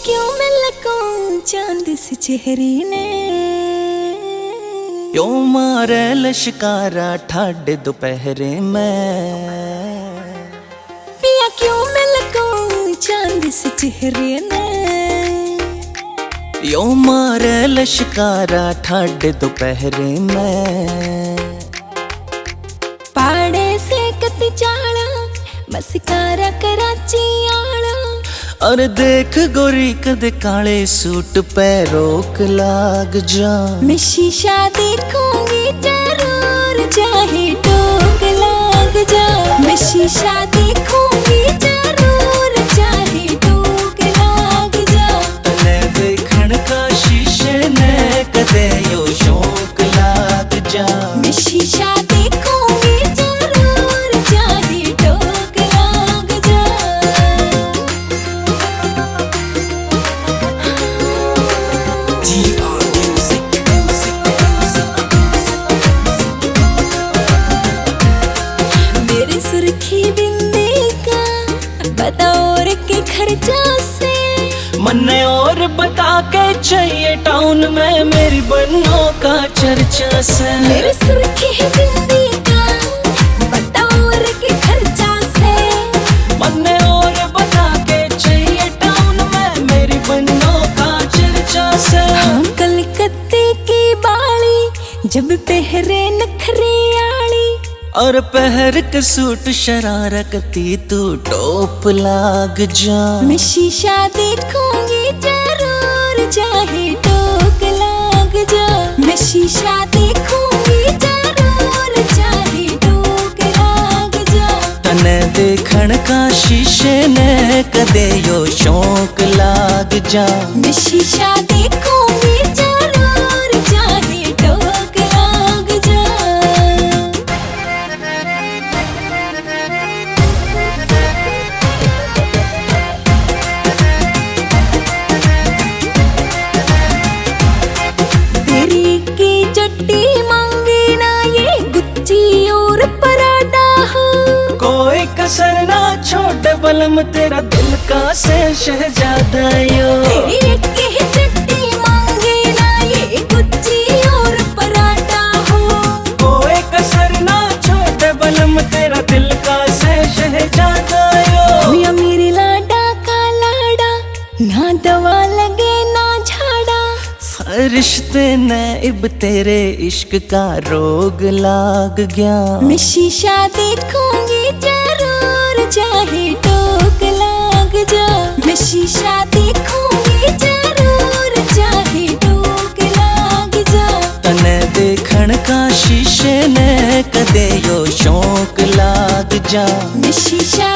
क्यों मैं चांद से चेहरे ने क्यों मारे लश्कारा ठाडे दोपहरे में। पिया क्यों मैं चांद से चेहरे ने क्यों मारे लश्कारा ठाडे दोपहरे में। पाड़े से कति चाला मस्कारा कराची आला। और देख गोरी कदे काले सूट पे रोक लाग जा। मैं शीशा देखूंगी जरूर चाहे टोक लाग जा। मैं शीशा देखूंगी जरूर चाहे टोक लाग जा। तने देखण का शीशे ने कदे यो शौक लाग जा। मैं शीशा देखूंगी जरूर चाहे टोक लाग जा। मेरी सुर्खी बिंदी का बतौर के खर्चा से मन्ने और बता के चाहिए टाउन में मेरी बन्नों का चर्चा से। मेरी सुर्खी बिंदी का बतौर के खर्चा से मन्ने और बता के चाहिए टाउन में मेरी बन्नों का चर्चा से। हम कलकत्ते की बाली जब पहरे नखरे आली। और पहर के सूट शरारकती तू टोप लाग जा। मैं शीशा देखूंगी जरूर चाहे टोक लाग जा। मैं शीशा देखूंगी जरूर चाहे टोक लाग जा। तने देखण का शीशे ने कदे यो शौक लाग जा। मैं शीशा देखूंगी जरूर चाहे टोक लाग जा। तेरी की चट्टी मांगे ना ये गुच्ची और पराठा हो। कोई कसर ना छोड़ बलम तेरा दिल का से शहजादा यो। तेरी एक ही चट्टी मांगे ना ये गुच्ची और पराठा हो। कोई कसर ना छोड़ बलम तेरा दिल का से शहजादा यो। मिया मेरी लाडा का लाडा ना दवा लगे ना झाड़ा। रिश्ते ने इब तेरे इश्क का रोग लाग गया। मैं शीशा देखूंगी जरूर चाहे टोक लाग जा। मैं शीशा देखूंगी जरूर चाहे टोक लाग जा। तने देखण का शीशे ने कदे यो शौक लाग जा। मैं शीशा